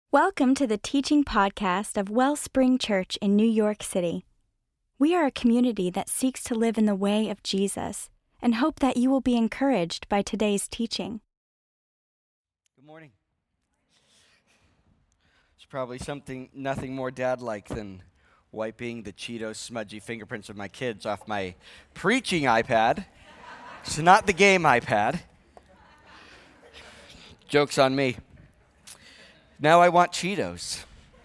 Welcome to the teaching podcast of Wellspring Church in New York City. We are a community that seeks to live in the way of Jesus and hope that you will be encouraged by today's teaching. Good morning. It's probably nothing more dad-like than wiping the Cheetos smudgy fingerprints of my kids off my preaching iPad. It's not the game iPad. Joke's on me. Now I want Cheetos.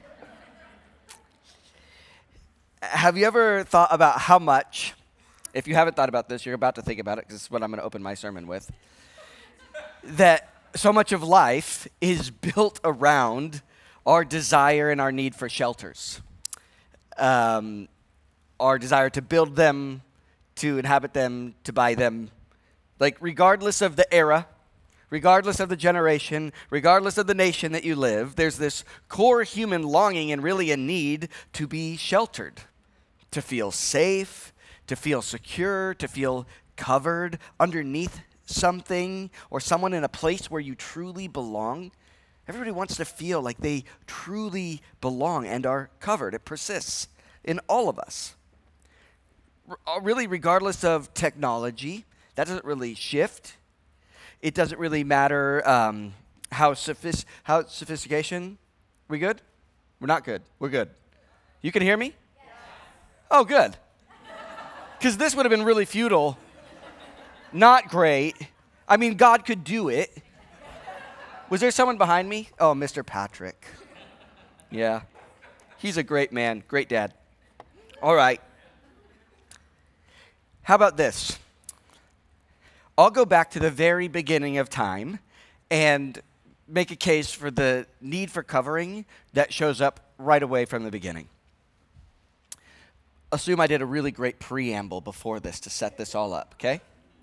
Have you ever thought about how much, if you haven't thought about this, you're about to think about it because this is what I'm going to open my sermon with, that so much of life is built around our desire and our need for shelters. Our desire to build them, to inhabit them, to buy them. Like regardless of the era, regardless of the generation, regardless of the nation that you live, there's this core human longing and really a need to be sheltered, to feel safe, to feel secure, to feel covered underneath something or someone in a place where you truly belong. Everybody wants to feel like they truly belong and are covered. It persists in all of us. Really, regardless of technology, that doesn't really shift. It doesn't really matter how sophistication. We good? We're not good. We're good. You can hear me? Yes. Oh, good. Because this would have been really futile. Not great. I mean, God could do it. Was there someone behind me? Oh, Mr. Patrick. Yeah. He's a great man, great dad. All right. How about this? I'll go back to the very beginning of time and make a case for the need for covering that shows up right away from the beginning. Assume I did a really great preamble before this to set this all up, okay?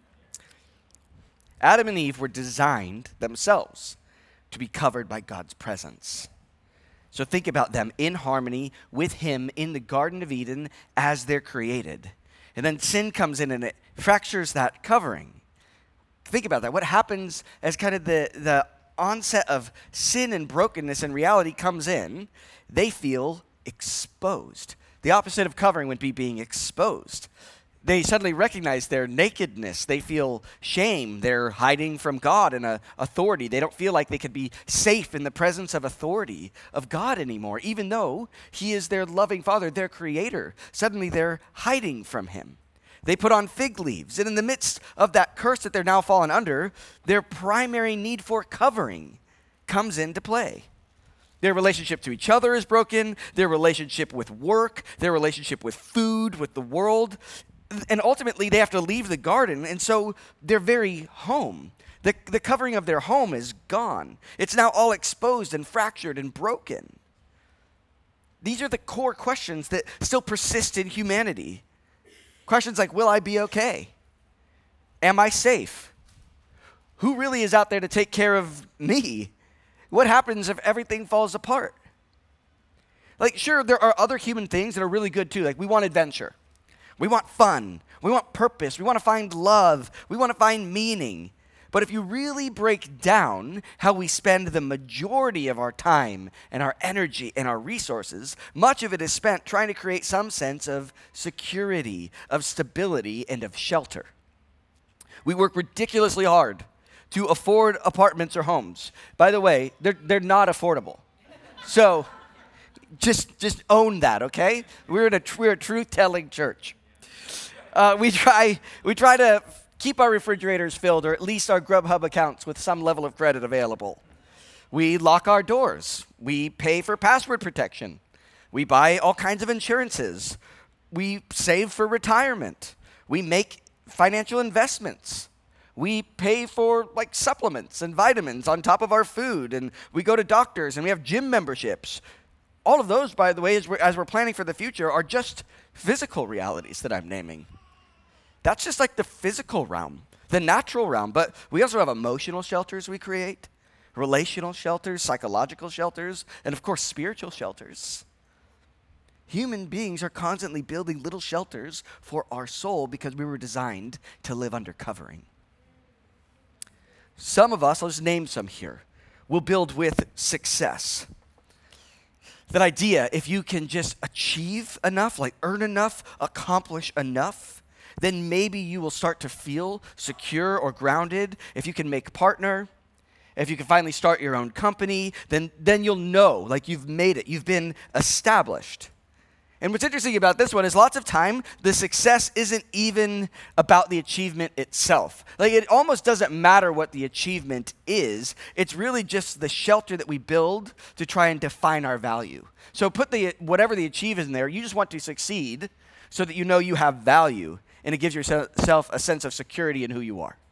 Adam and Eve were designed themselves to be covered by God's presence. So think about them in harmony with Him in the Garden of Eden as they're created. And then sin comes in and it fractures that covering. Think about that. What happens as kind of the onset of sin and brokenness and reality comes in, they feel exposed. The opposite of covering would be being exposed. They suddenly recognize their nakedness. They feel shame. They're hiding from God and authority. They don't feel like they could be safe in the presence of authority of God anymore, even though He is their loving Father, their Creator. Suddenly they're hiding from Him. They put on fig leaves, and in the midst of that curse that they're now fallen under, their primary need for covering comes into play. Their relationship to each other is broken, their relationship with work, their relationship with food, with the world, and ultimately they have to leave the garden, and so their very home, the covering of their home is gone. It's now all exposed and fractured and broken. These are the core questions that still persist in humanity. Questions like, will I be okay? Am I safe? Who really is out there to take care of me? What happens if everything falls apart? Like, sure, there are other human things that are really good too. Like, we want adventure. We want fun. We want purpose. We want to find love. We want to find meaning. But if you really break down how we spend the majority of our time and our energy and our resources, much of it is spent trying to create some sense of security, of stability, and of shelter. We work ridiculously hard to afford apartments or homes. By the way, they're not affordable. So just own that, okay? We're a truth-telling church. We try to keep our refrigerators filled, or at least our Grubhub accounts with some level of credit available. We lock our doors. We pay for password protection. We buy all kinds of insurances. We save for retirement. We make financial investments. We pay for like supplements and vitamins on top of our food, and we go to doctors, and we have gym memberships. All of those, by the way, as we're planning for the future, are just physical realities that I'm naming. That's just like the physical realm, the natural realm. But we also have emotional shelters we create, relational shelters, psychological shelters, and of course, spiritual shelters. Human beings are constantly building little shelters for our soul because we were designed to live under covering. Some of us, I'll just name some here, will build with success. That idea, if you can just achieve enough, like earn enough, accomplish enough, then maybe you will start to feel secure or grounded. If you can make a partner, if you can finally start your own company, then you'll know, like you've made it. You've been established. And what's interesting about this one is lots of time, the success isn't even about the achievement itself. Like it almost doesn't matter what the achievement is. It's really just the shelter that we build to try and define our value. So put whatever the achieve is in there, you just want to succeed so that you know you have value, and it gives yourself a sense of security in who you are.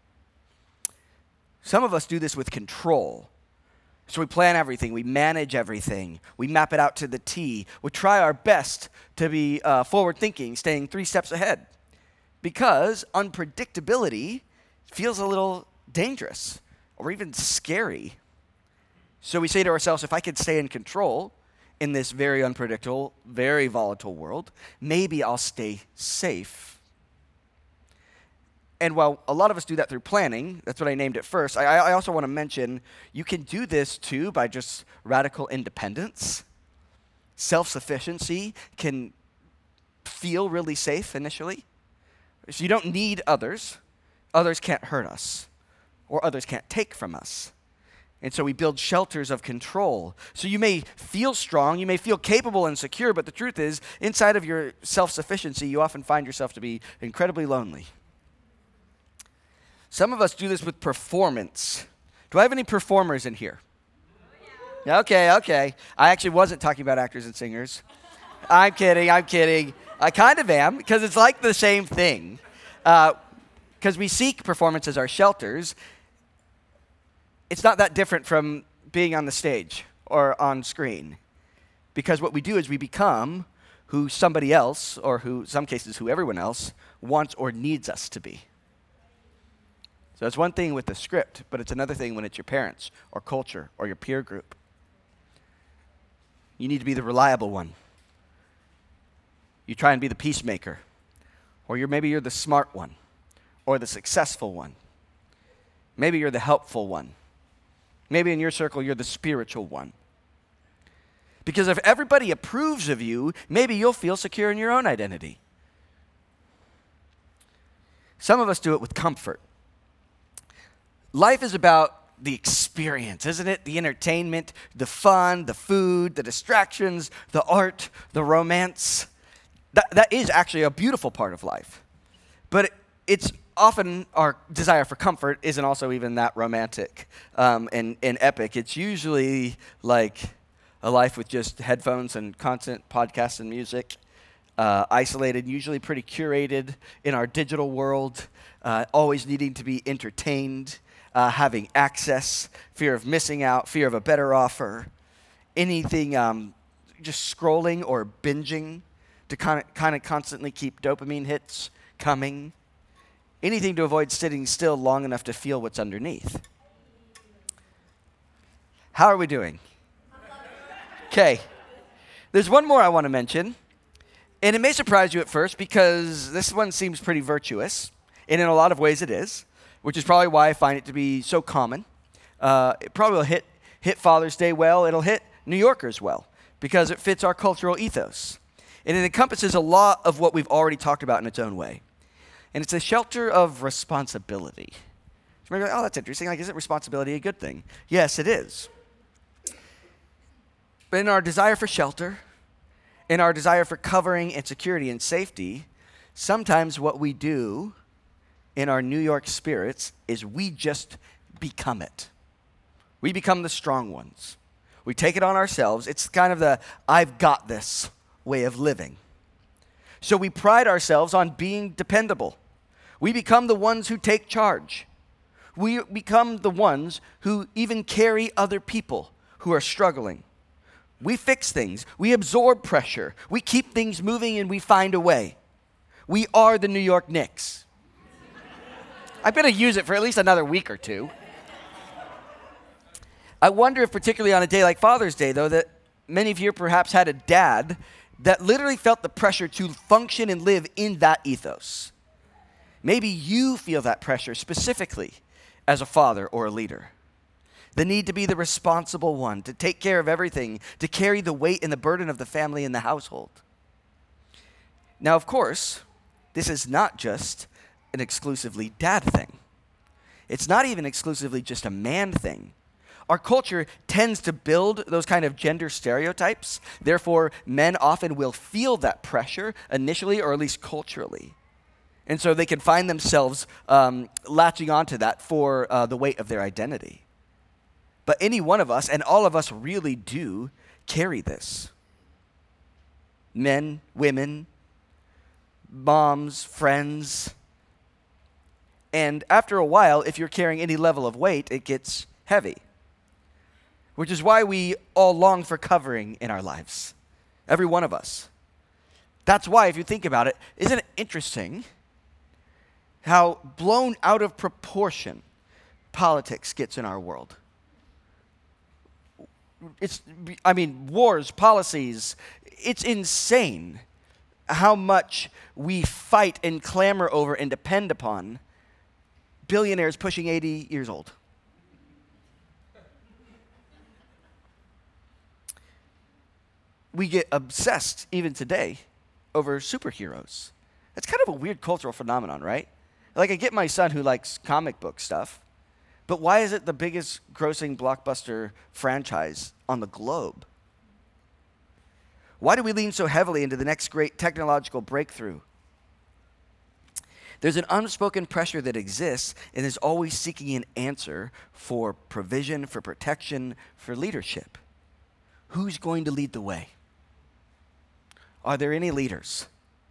Some of us do this with control. So we plan everything, we manage everything, we map it out to the T. We try our best to be forward-thinking, staying 3 steps ahead. Because unpredictability feels a little dangerous or even scary. So we say to ourselves, if I could stay in control in this very unpredictable, very volatile world, maybe I'll stay safe. And while a lot of us do that through planning, that's what I named it first, I also want to mention you can do this too by just radical independence. Self-sufficiency can feel really safe initially. So you don't need others. Others can't hurt us, or others can't take from us. And so we build shelters of control. So you may feel strong, you may feel capable and secure, but the truth is, inside of your self-sufficiency, you often find yourself to be incredibly lonely. Some of us do this with performance. Do I have any performers in here? Okay. I actually wasn't talking about actors and singers. I'm kidding. I kind of am, because it's like the same thing. Because we seek performance as our shelters. It's not that different from being on the stage or on screen. Because what we do is we become who somebody else, or who, some cases, who everyone else, wants or needs us to be. So it's one thing with the script, but it's another thing when it's your parents or culture or your peer group. You need to be the reliable one. You try and be the peacemaker. Or maybe you're the smart one or the successful one. Maybe you're the helpful one. Maybe in your circle you're the spiritual one. Because if everybody approves of you, maybe you'll feel secure in your own identity. Some of us do it with comfort. Life is about the experience, isn't it? The entertainment, the fun, the food, the distractions, the art, the romance. That is actually a beautiful part of life. But it's often our desire for comfort isn't also even that romantic and epic. It's usually like a life with just headphones and constant podcasts and music, isolated, usually pretty curated in our digital world, always needing to be entertained. Having access, fear of missing out, fear of a better offer, anything just scrolling or binging to kind of constantly keep dopamine hits coming, anything to avoid sitting still long enough to feel what's underneath. How are we doing? Okay. There's one more I want to mention, and it may surprise you at first because this one seems pretty virtuous, and in a lot of ways it is. Which is probably why I find it to be so common. It probably will hit Father's Day well. It'll hit New Yorkers well because it fits our cultural ethos. And it encompasses a lot of what we've already talked about in its own way. And it's a shelter of responsibility. So maybe, oh, that's interesting. Like, isn't responsibility a good thing? Yes, it is. But in our desire for shelter, in our desire for covering and security and safety, sometimes what we do in our New York spirits is we just become it. We become the strong ones. We take it on ourselves. It's kind of the I've got this way of living. So we pride ourselves on being dependable. We become the ones who take charge. We become the ones who even carry other people who are struggling. We fix things. We absorb pressure. We keep things moving and we find a way. We are the New York Knicks. I'm going to use it for at least another week or two. I wonder if particularly on a day like Father's Day, though, that many of you perhaps had a dad that literally felt the pressure to function and live in that ethos. Maybe you feel that pressure specifically as a father or a leader. the need to be the responsible one, to take care of everything, to carry the weight and the burden of the family and the household. Now, of course, this is not just an exclusively dad thing. It's not even exclusively just a man thing. Our culture tends to build those kind of gender stereotypes. Therefore, men often will feel that pressure initially, or at least culturally. And so they can find themselves latching onto that for the weight of their identity. But any one of us, and all of us really do, carry this. Men, women, moms, friends. And after a while, if you're carrying any level of weight, it gets heavy. Which is why we all long for covering in our lives. Every one of us. That's why, if you think about it, isn't it interesting how blown out of proportion politics gets in our world? Wars, policies, it's insane how much we fight and clamor over and depend upon billionaires pushing 80 years old. We get obsessed, even today, over superheroes. It's kind of a weird cultural phenomenon, right? Like, I get my son who likes comic book stuff, but why is it the biggest grossing blockbuster franchise on the globe? Why do we lean so heavily into the next great technological breakthrough? There's an unspoken pressure that exists and is always seeking an answer for provision, for protection, for leadership. Who's going to lead the way? Are there any leaders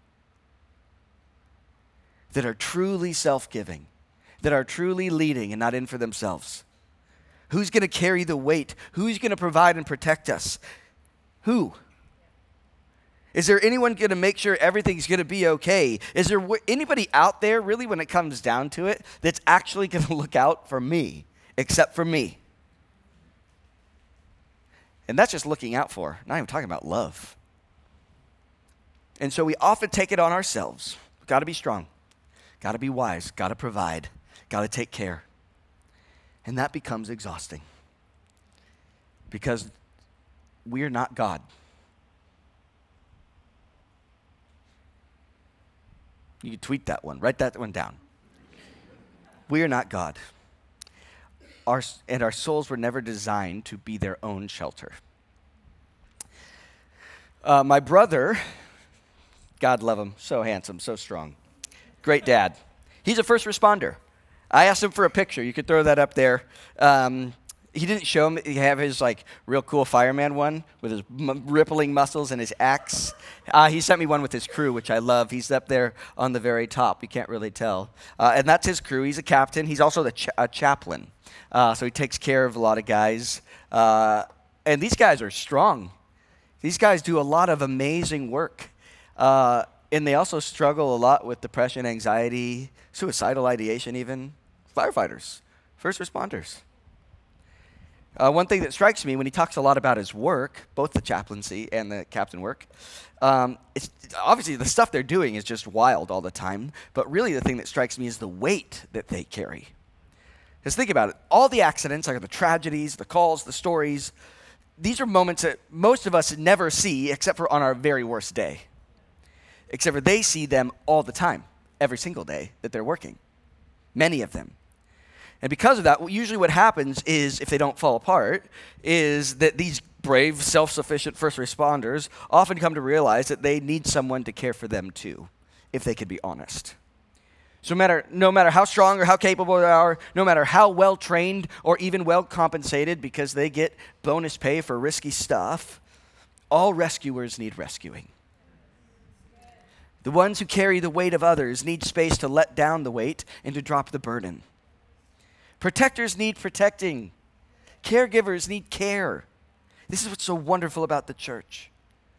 that are truly self-giving, that are truly leading and not in for themselves? Who's going to carry the weight? Who's going to provide and protect us? Who? Is there anyone going to make sure everything's going to be okay? Is there anybody out there, really, when it comes down to it, that's actually going to look out for me, except for me? And that's just looking out for, not even talking about love. And so we often take it on ourselves. We've got to be strong, got to be wise, got to provide, got to take care. And that becomes exhausting because we're not God. You can tweet that one, write that one down. We are not God. Our souls were never designed to be their own shelter. My brother, God love him, so handsome, so strong, great dad. He's a first responder. I asked him for a picture. You could throw that up there. He didn't show him. He have his real cool fireman one with his rippling muscles and his axe. He sent me one with his crew, which I love. He's up there on the very top. You can't really tell. And that's his crew. He's a captain. He's also a chaplain. So he takes care of a lot of guys. And these guys are strong. These guys do a lot of amazing work. And they also struggle a lot with depression, anxiety, suicidal ideation even. Firefighters, first responders. One thing that strikes me when he talks a lot about his work, both the chaplaincy and the captain work, it's obviously the stuff they're doing is just wild all the time, but really the thing that strikes me is the weight that they carry. Just think about it. All the accidents, like the tragedies, the calls, the stories, these are moments that most of us never see except for on our very worst day. Except for they see them all the time, every single day that they're working. Many of them. And because of that, usually what happens is, if they don't fall apart, is that these brave, self-sufficient first responders often come to realize that they need someone to care for them too, if they can be honest. So no matter how strong or how capable they are, no matter how well trained or even well compensated because they get bonus pay for risky stuff, all rescuers need rescuing. The ones who carry the weight of others need space to let down the weight and to drop the burden. Protectors need protecting. Caregivers need care. This is what's so wonderful about the church.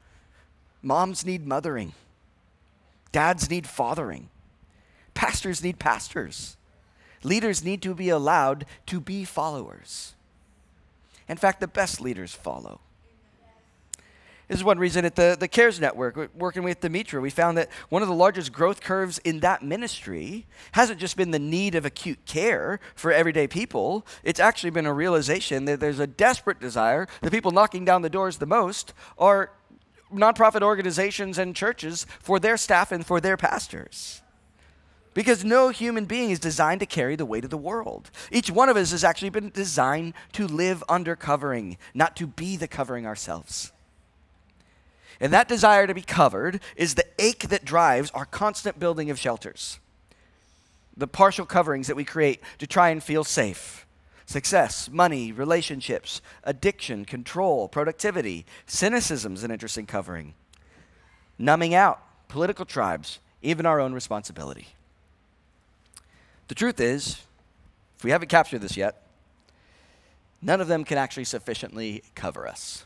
Moms need mothering. Dads need fathering. Pastors need pastors. Leaders need to be allowed to be followers. In fact, the best leaders follow. This is one reason at the CARES Network, working with Demetra, we found that one of the largest growth curves in that ministry hasn't just been the need of acute care for everyday people. It's actually been a realization that there's a desperate desire. The people knocking down the doors the most are nonprofit organizations and churches for their staff and for their pastors. Because no human being is designed to carry the weight of the world. Each one of us has actually been designed to live under covering, not to be the covering ourselves. And that desire to be covered is the ache that drives our constant building of shelters. The partial coverings that we create to try and feel safe. Success, money, relationships, addiction, control, productivity. Cynicism is an interesting covering. Numbing out, political tribes, even our own responsibility. The truth is, if we haven't captured this yet, none of them can actually sufficiently cover us.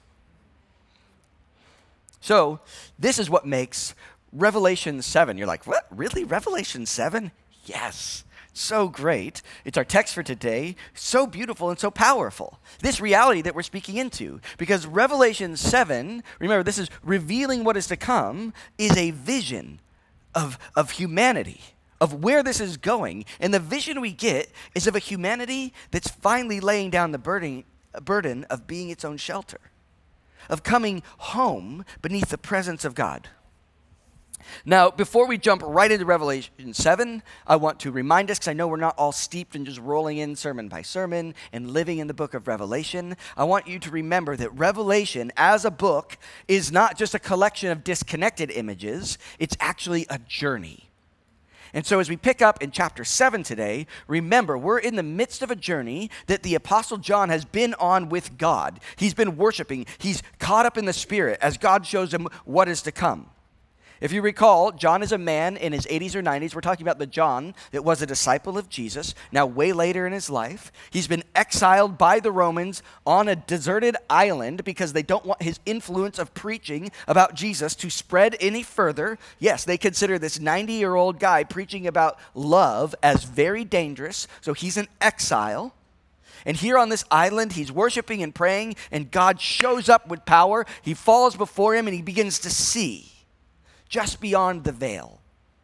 So, this is what makes Revelation 7. You're like, what? Really? Revelation 7? Yes. So great. It's our text for today. So beautiful and so powerful. This reality that we're speaking into. Because Revelation 7, remember, this is revealing what is to come, is a vision of humanity, of where this is going. And the vision we get is of a humanity that's finally laying down the burden of being its own shelter, of coming home beneath the presence of God. Now, before we jump right into Revelation 7, I want to remind us, because I know we're not all steeped in just rolling in sermon by sermon and living in the book of Revelation. I want you to remember that Revelation as a book is not just a collection of disconnected images, it's actually a journey. And so as we pick up in chapter 7 today, remember, we're in the midst of a journey that the Apostle John has been on with God. He's been worshiping. He's caught up in the Spirit as God shows him what is to come. If you recall, John is a man in his 80s or 90s. We're talking about the John that was a disciple of Jesus, now way later in his life. He's been exiled by the Romans on a deserted island because they don't want his influence of preaching about Jesus to spread any further. Yes, they consider this 90-year-old guy preaching about love as very dangerous, so he's in exile. And here on this island, he's worshiping and praying, and God shows up with power. He falls before him, and he begins to see just beyond the veil.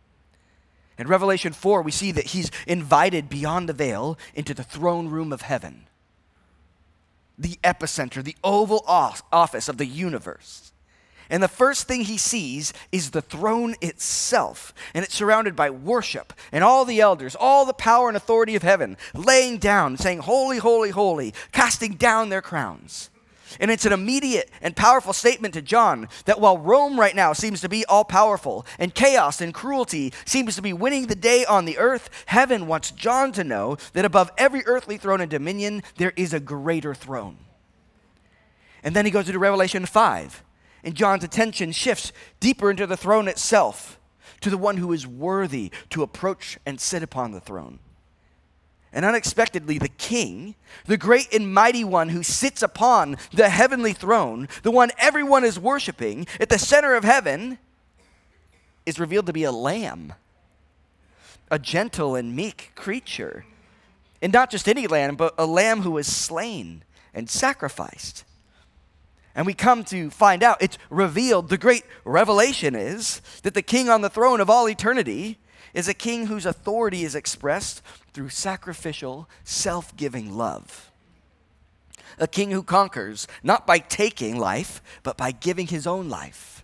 In Revelation 4, we see that he's invited beyond the veil into the throne room of heaven, the epicenter, the oval office of the universe. And the first thing he sees is the throne itself, and it's surrounded by worship, and all the elders, all the power and authority of heaven, laying down, saying, "Holy, holy, holy," casting down their crowns. And it's an immediate and powerful statement to John that while Rome right now seems to be all-powerful and chaos and cruelty seems to be winning the day on the earth, heaven wants John to know that above every earthly throne and dominion, there is a greater throne. And then he goes into Revelation 5, and John's attention shifts deeper into the throne itself, to the one who is worthy to approach and sit upon the throne. And unexpectedly, the King, the great and mighty one who sits upon the heavenly throne, the one everyone is worshiping at the center of heaven, is revealed to be a lamb, a gentle and meek creature. And not just any lamb, but a lamb who was slain and sacrificed. And we come to find out, it's revealed, the great revelation is that the King on the throne of all eternity is a king whose authority is expressed through sacrificial, self-giving love. A king who conquers not by taking life, but by giving his own life.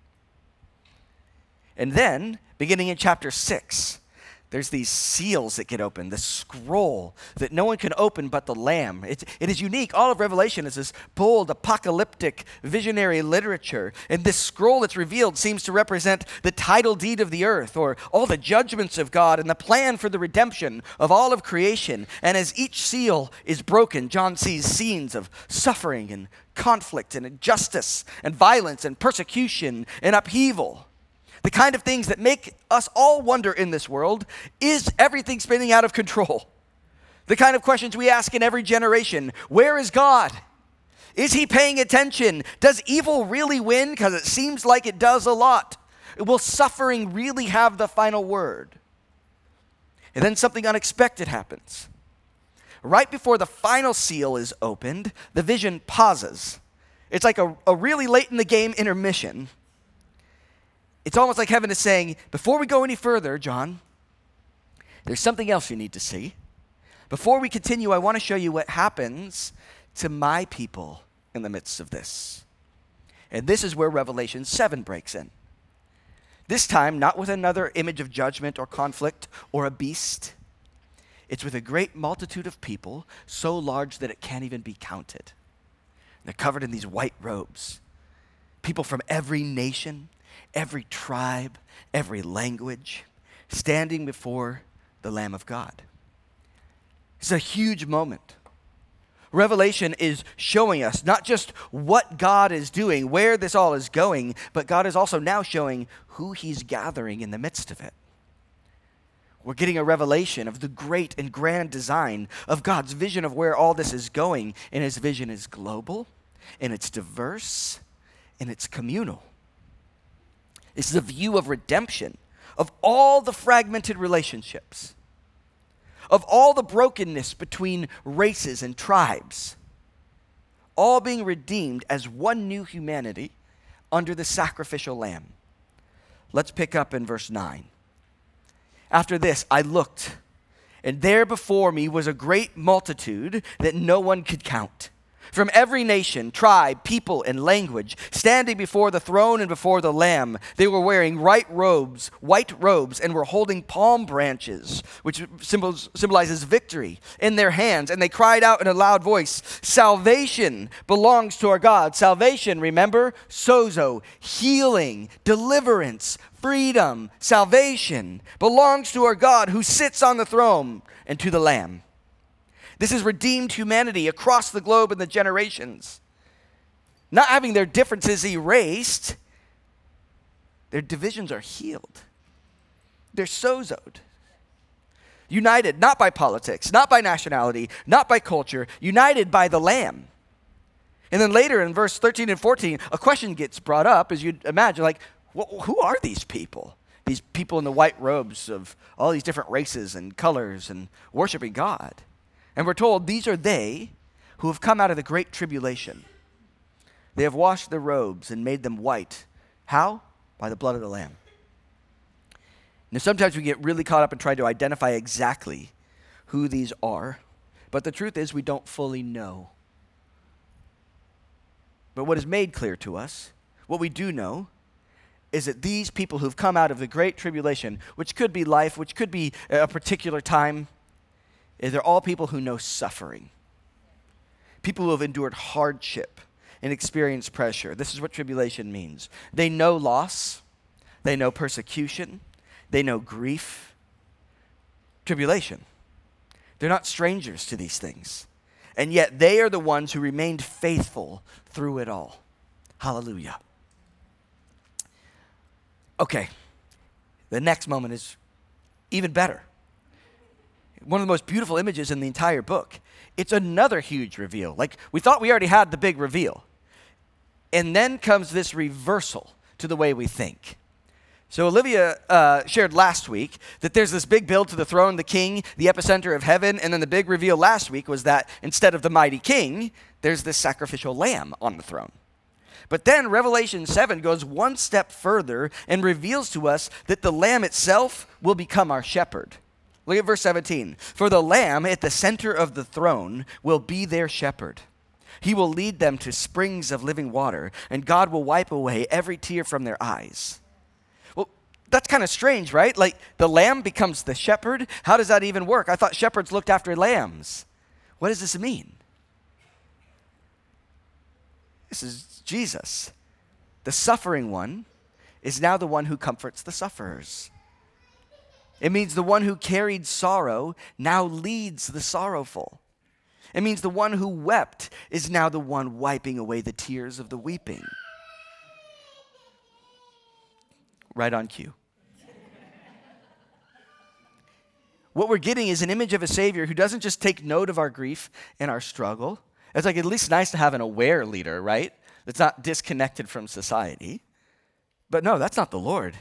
And then, beginning in chapter 6, there's these seals that get opened, the scroll that no one can open but the Lamb. It is unique. All of Revelation is this bold, apocalyptic, visionary literature. And this scroll that's revealed seems to represent the title deed of the earth, or all the judgments of God and the plan for the redemption of all of creation. And as each seal is broken, John sees scenes of suffering and conflict and injustice and violence and persecution and upheaval. The kind of things that make us all wonder in this world, is everything spinning out of control? The kind of questions we ask in every generation. Where is God? Is he paying attention? Does evil really win? Because it seems like it does a lot. Will suffering really have the final word? And then something unexpected happens. Right before the final seal is opened, the vision pauses. It's like a really late in the game intermission. It's almost like heaven is saying, before we go any further, John, there's something else you need to see. Before we continue, I want to show you what happens to my people in the midst of this. And this is where Revelation 7 breaks in. This time, not with another image of judgment or conflict or a beast. It's with a great multitude of people, so large that it can't even be counted. They're covered in these white robes. People from every nation, every tribe, every language, standing before the Lamb of God. It's a huge moment. Revelation is showing us not just what God is doing, where this all is going, but God is also now showing who he's gathering in the midst of it. We're getting a revelation of the great and grand design of God's vision of where all this is going, and his vision is global, and it's diverse, and it's communal. This is a view of redemption, of all the fragmented relationships, of all the brokenness between races and tribes, all being redeemed as one new humanity under the sacrificial lamb. Let's pick up in verse 9. After this, I looked, and there before me was a great multitude that no one could count, from every nation, tribe, people, and language, standing before the throne and before the Lamb. They were wearing white robes, and were holding palm branches, which symbolizes victory, in their hands. And they cried out in a loud voice, "Salvation belongs to our God." Salvation, remember? Sozo, healing, deliverance, freedom, salvation belongs to our God who sits on the throne and to the Lamb. This is redeemed humanity across the globe and the generations, not having their differences erased. Their divisions are healed. They're sozoed. United not by politics, not by nationality, not by culture, united by the Lamb. And then later in verse 13 and 14, a question gets brought up, as you'd imagine, like, who are these people? These people in the white robes of all these different races and colors and worshiping God. And we're told these are they who have come out of the great tribulation. They have washed their robes and made them white. How? By the blood of the Lamb. Now, sometimes we get really caught up in trying to identify exactly who these are, but the truth is we don't fully know. But what is made clear to us, what we do know, is that these people who've come out of the great tribulation, which could be life, which could be a particular time, they're all people who know suffering. People who have endured hardship and experienced pressure. This is what tribulation means. They know loss. They know persecution. They know grief. Tribulation. They're not strangers to these things. And yet they are the ones who remained faithful through it all. Hallelujah. Okay, the next moment is even better. One of the most beautiful images in the entire book. It's another huge reveal. Like, we thought we already had the big reveal. And then comes this reversal to the way we think. So Olivia shared last week that there's this big build to the throne, the king, the epicenter of heaven, and then the big reveal last week was that instead of the mighty king, there's this sacrificial lamb on the throne. But then Revelation 7 goes one step further and reveals to us that the Lamb itself will become our shepherd. Look at verse 17. For the Lamb at the center of the throne will be their shepherd. He will lead them to springs of living water, and God will wipe away every tear from their eyes. Well, that's kind of strange, right? Like, the Lamb becomes the shepherd? How does that even work? I thought shepherds looked after lambs. What does this mean? This is Jesus. The suffering one is now the one who comforts the sufferers. It means the one who carried sorrow now leads the sorrowful. It means the one who wept is now the one wiping away the tears of the weeping. Right on cue. What we're getting is an image of a Savior who doesn't just take note of our grief and our struggle. It's like at least nice to have an aware leader, right? That's not disconnected from society. But no, that's not the Lord.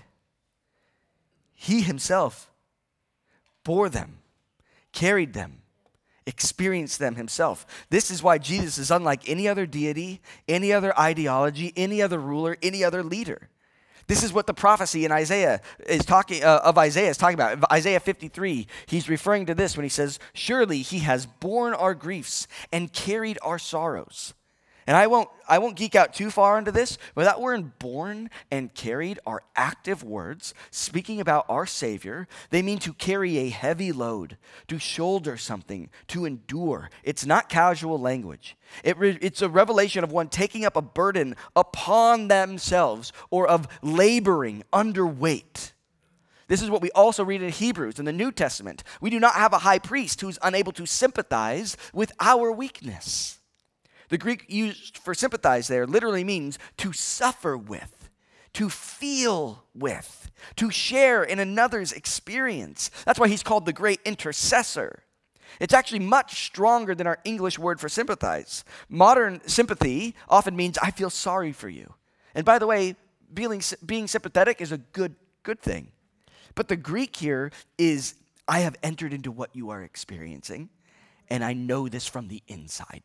He himself bore them, carried them, experienced them himself. This is why Jesus is unlike any other deity, any other ideology, any other ruler, any other leader. This is what the prophecy in Isaiah is talking about. In Isaiah 53, he's referring to this when he says, "Surely he has borne our griefs and carried our sorrows." And I won't geek out too far into this, but that word "borne" and "carried" are active words speaking about our Savior. They mean to carry a heavy load, to shoulder something, to endure. It's not casual language. It's a revelation of one taking up a burden upon themselves or of laboring under weight. This is what we also read in Hebrews in the New Testament. We do not have a high priest who's unable to sympathize with our weakness. The Greek used for sympathize there literally means to suffer with, to feel with, to share in another's experience. That's why he's called the great intercessor. It's actually much stronger than our English word for sympathize. Modern sympathy often means I feel sorry for you. And by the way, being sympathetic is a good thing. But the Greek here is I have entered into what you are experiencing, and I know this from the inside.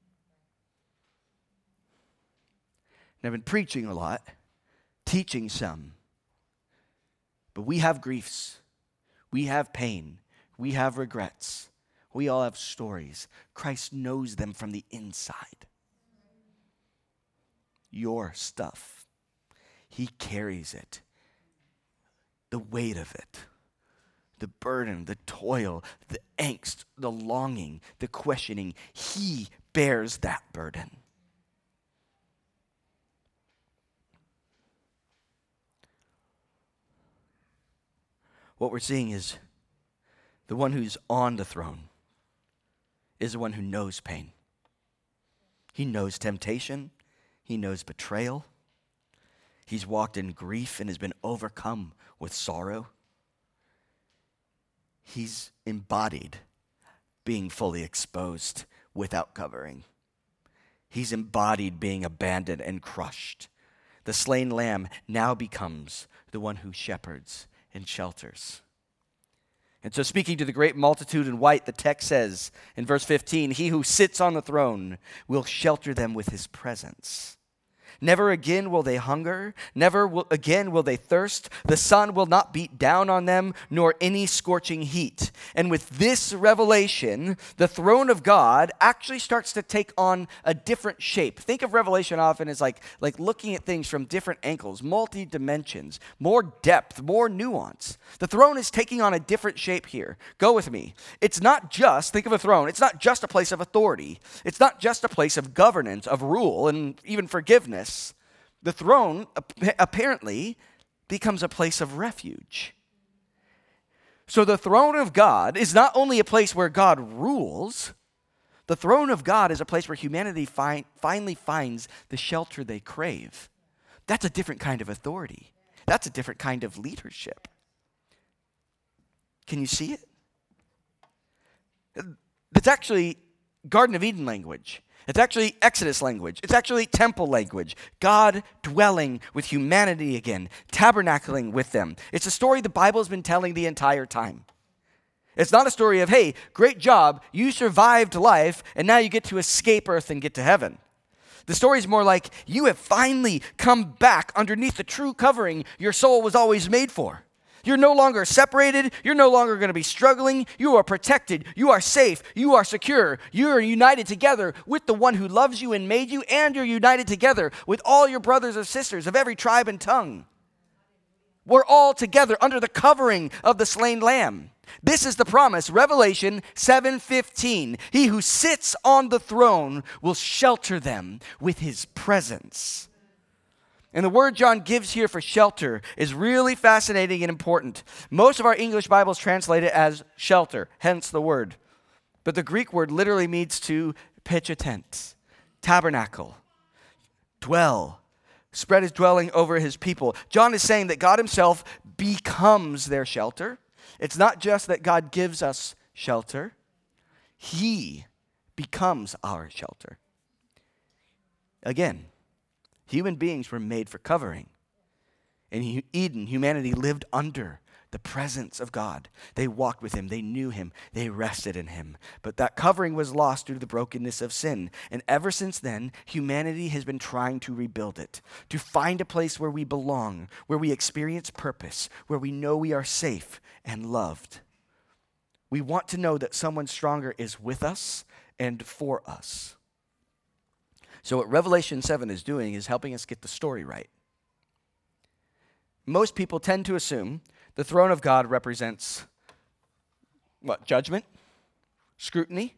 And I've been preaching a lot, teaching some. But we have griefs. We have pain. We have regrets. We all have stories. Christ knows them from the inside. Your stuff. He carries it. The weight of it. The burden, the toil, the angst, the longing, the questioning. He bears that burden. What we're seeing is the one who's on the throne is the one who knows pain. He knows temptation. He knows betrayal. He's walked in grief and has been overcome with sorrow. He's embodied being fully exposed without covering. He's embodied being abandoned and crushed. The slain lamb now becomes the one who shepherds and shelters. And so speaking to the great multitude in white, the text says in verse 15, he who sits on the throne will shelter them with his presence. Never again will they hunger, again will they thirst. The sun will not beat down on them, nor any scorching heat. And with this revelation, the throne of God actually starts to take on a different shape. Think of Revelation often as like looking at things from different angles, multi-dimensions, more depth, more nuance. The throne is taking on a different shape here. Go with me. It's not just, think of a throne, it's not just a place of authority. It's not just a place of governance, of rule, and even forgiveness. The throne apparently becomes a place of refuge. So the throne of God is not only a place where God rules, the throne of God is a place where humanity finally finds the shelter they crave. That's a different kind of authority. That's a different kind of leadership. Can you see it? It's actually Garden of Eden language. It's actually Exodus language. It's actually temple language. God dwelling with humanity again, tabernacling with them. It's a story the Bible has been telling the entire time. It's not a story of, hey, great job, you survived life, and now you get to escape earth and get to heaven. The story is more like, you have finally come back underneath the true covering your soul was always made for. You're no longer separated. You're no longer going to be struggling. You are protected. You are safe. You are secure. You are united together with the one who loves you and made you, and you're united together with all your brothers and sisters of every tribe and tongue. We're all together under the covering of the slain lamb. This is the promise, Revelation 7:15. He who sits on the throne will shelter them with his presence. And the word John gives here for shelter is really fascinating and important. Most of our English Bibles translate it as shelter, hence the word. But the Greek word literally means to pitch a tent, tabernacle, dwell, spread his dwelling over his people. John is saying that God himself becomes their shelter. It's not just that God gives us shelter. He becomes our shelter. Again, human beings were made for covering. In Eden, humanity lived under the presence of God. They walked with him. They knew him. They rested in him. But that covering was lost due to the brokenness of sin. And ever since then, humanity has been trying to rebuild it, to find a place where we belong, where we experience purpose, where we know we are safe and loved. We want to know that someone stronger is with us and for us. So what Revelation 7 is doing is helping us get the story right. Most people tend to assume the throne of God represents what? Judgment, scrutiny,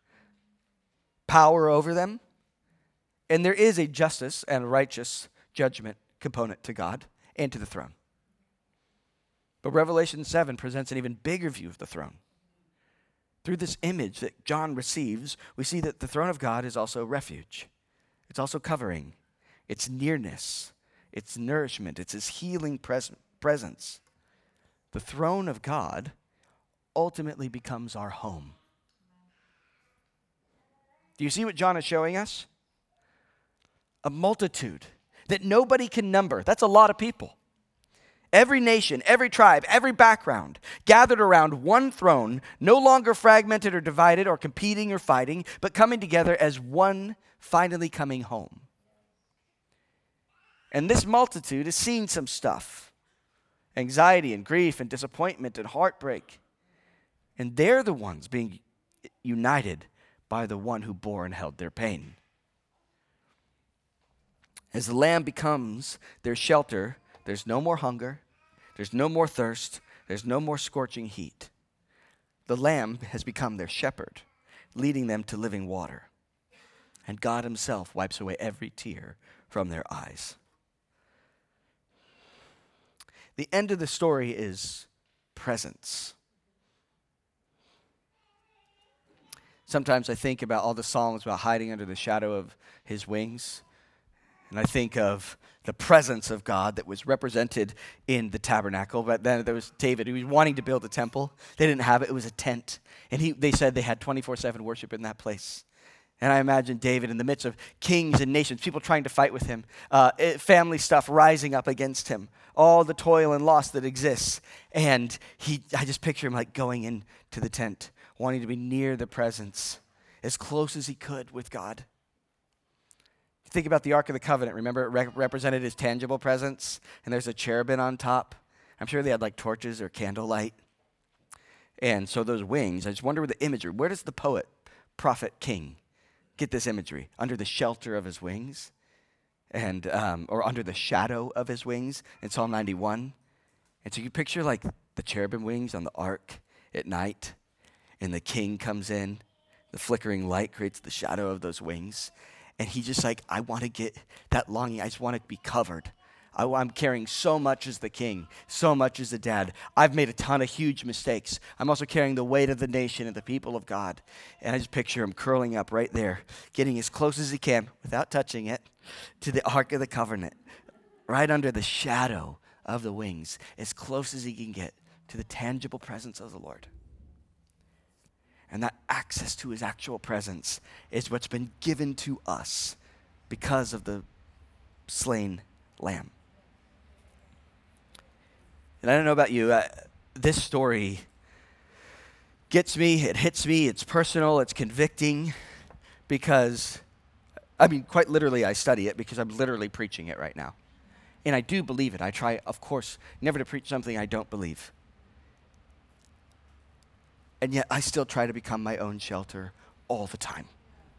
power over them. And there is a justice and righteous judgment component to God and to the throne. But Revelation 7 presents an even bigger view of the throne. Through this image that John receives, we see that the throne of God is also refuge. It's also covering. It's nearness. It's nourishment. It's his healing presence. The throne of God ultimately becomes our home. Do you see what John is showing us? A multitude that nobody can number. That's a lot of people. Every nation, every tribe, every background gathered around one throne, no longer fragmented or divided or competing or fighting, but coming together as one finally coming home. And this multitude has seen some stuff. Anxiety and grief and disappointment and heartbreak. And they're the ones being united by the one who bore and held their pain. As the Lamb becomes their shelter, there's no more hunger, there's no more thirst, there's no more scorching heat. The Lamb has become their shepherd, leading them to living water. And God himself wipes away every tear from their eyes. The end of the story is presence. Sometimes I think about all the songs about hiding under the shadow of his wings. And I think of the presence of God that was represented in the tabernacle. But then there was David, who was wanting to build a temple. They didn't have it. It was a tent. And they said they had 24/7 worship in that place. And I imagine David in the midst of kings and nations, people trying to fight with him, family stuff rising up against him, all the toil and loss that exists. And I just picture him like going into the tent, wanting to be near the presence, as close as he could with God. Think about the Ark of the Covenant. Remember, it represented his tangible presence, and there's a cherubim on top. I'm sure they had like torches or candlelight. And so those wings, I just wonder where the imagery, where does the poet, prophet, king get this imagery? Under the shelter of his wings, and or under the shadow of his wings in Psalm 91. And so you picture like the cherubim wings on the ark at night, and the king comes in. The flickering light creates the shadow of those wings. And he just like, I want to get that longing. I just want to be covered. I'm carrying so much as the king, so much as the dad. I've made a ton of huge mistakes. I'm also carrying the weight of the nation and the people of God. And I just picture him curling up right there, getting as close as he can, without touching it, to the Ark of the Covenant, right under the shadow of the wings, as close as he can get to the tangible presence of the Lord. And that access to his actual presence is what's been given to us because of the slain Lamb. And I don't know about you, this story gets me, it hits me, it's personal, it's convicting, because, quite literally I study it because I'm literally preaching it right now. And I do believe it. I try, of course, never to preach something I don't believe. And yet I still try to become my own shelter all the time.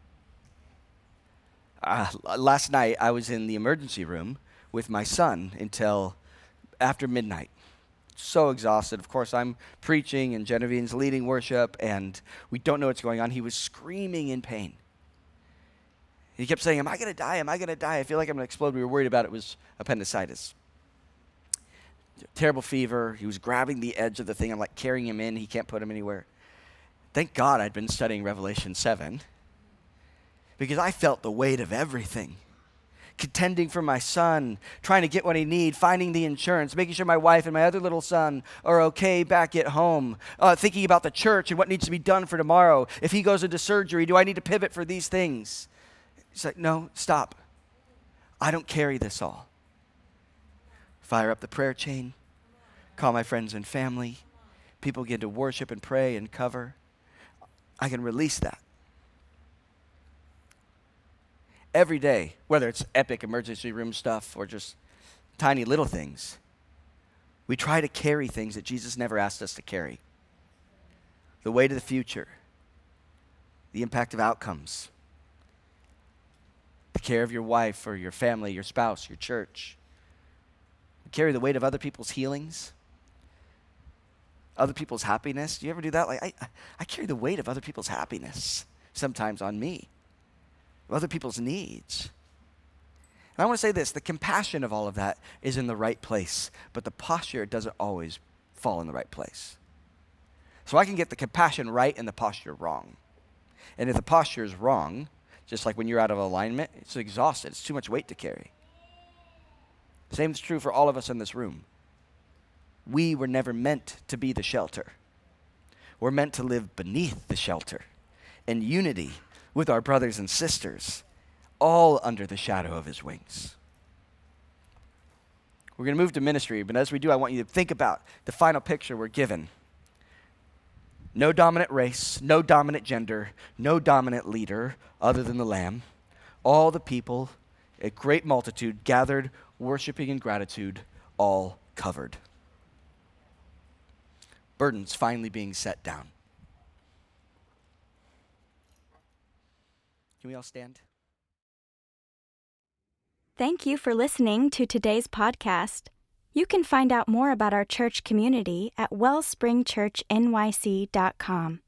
Last night I was in the emergency room with my son until after midnight. So exhausted. Of course, I'm preaching and Genevieve's leading worship, and we don't know what's going on. He was screaming in pain. He kept saying, am I going to die? Am I going to die? I feel like I'm going to explode. We were worried about it was appendicitis. Terrible fever. He was grabbing the edge of the thing. I'm like carrying him in. He can't put him anywhere. Thank God I'd been studying Revelation 7 because I felt the weight of everything. Contending for my son, trying to get what he needs, finding the insurance, making sure my wife and my other little son are okay back at home, thinking about the church and what needs to be done for tomorrow. If he goes into surgery, do I need to pivot for these things? He's like, no, stop. I don't carry this all. Fire up the prayer chain, call my friends and family. People begin to worship and pray and cover. I can release that. Every day, whether it's epic emergency room stuff or just tiny little things, we try to carry things that Jesus never asked us to carry. The weight of the future, the impact of outcomes, the care of your wife or your family, your spouse, your church. We carry the weight of other people's healings, other people's happiness. Do you ever do that? Like I carry the weight of other people's happiness sometimes on me, of other people's needs. And I want to say this, the compassion of all of that is in the right place, but the posture doesn't always fall in the right place. So I can get the compassion right and the posture wrong. And if the posture is wrong, just like when you're out of alignment, it's exhausted. It's too much weight to carry. Same is true for all of us in this room. We were never meant to be the shelter. We're meant to live beneath the shelter in unity with our brothers and sisters, all under the shadow of his wings. We're going to move to ministry, but as we do, I want you to think about the final picture we're given. No dominant race, no dominant gender, no dominant leader other than the Lamb. All the people, a great multitude, gathered, worshiping in gratitude, all covered. Burdens finally being set down. Can we all stand? Thank you for listening to today's podcast. You can find out more about our church community at wellspringchurchnyc.com.